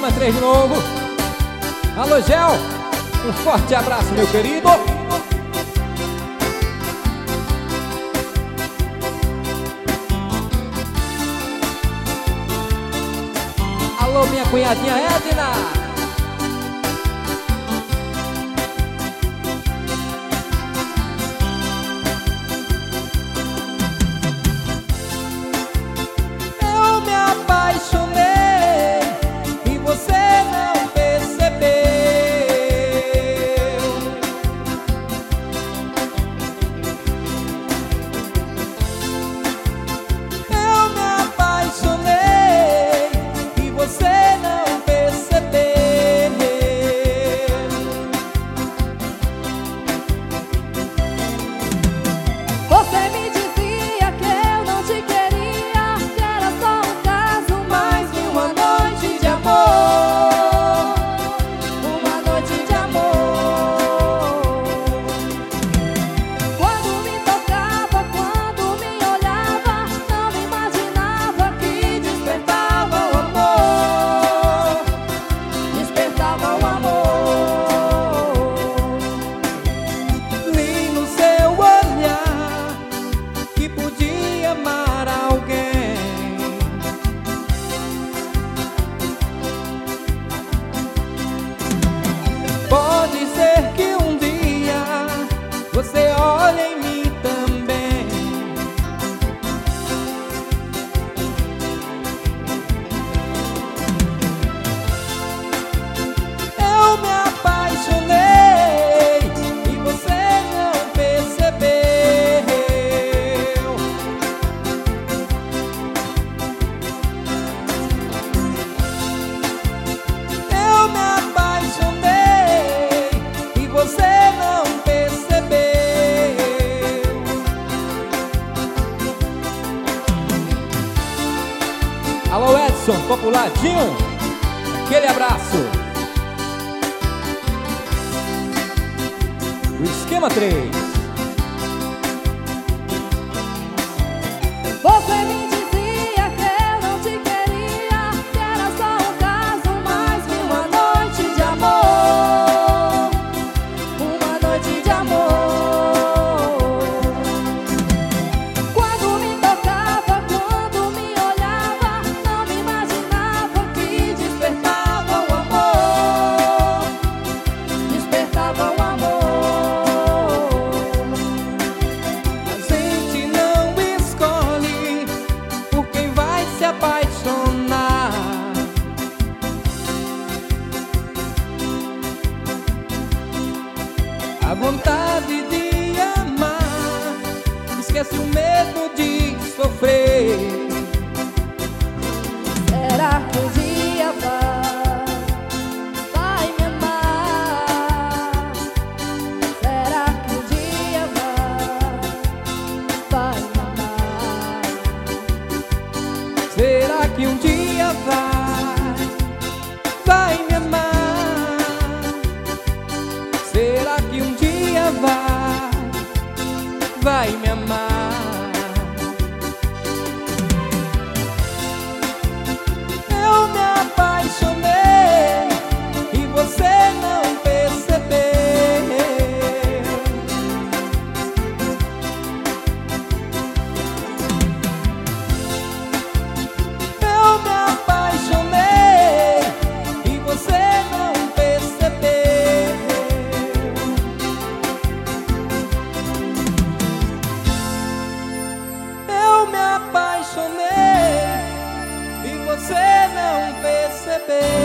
Esquema 3 de novo. Alô, Gel, um forte abraço, meu querido. Alô, minha cunhadinha Edna. Você olha em mim também. Eu me apaixonei e você não percebeu. Eu me apaixonei e você não percebeu. Alô, Edson, populadinho, aquele abraço. O Esquema 3. Você me dizia que eu não te queria, que era só um caso, mais que uma noite de amor. Uma noite de amor. Quando me tocava, quando me olhava, não me imaginava que despertava o amor. Despertava o amor. A gente não escolhe por quem vai se apaixonar. A vontade de amar esquece o medo de sofrer. Será que um dia vai me amar? Será que um dia vai me amar? Será que um dia vai me amar? Será que um dia vai me amar? Eu me apaixonei e você não percebeu. Eu me apaixonei e você não percebeu. Eu me apaixonei e você não percebeu.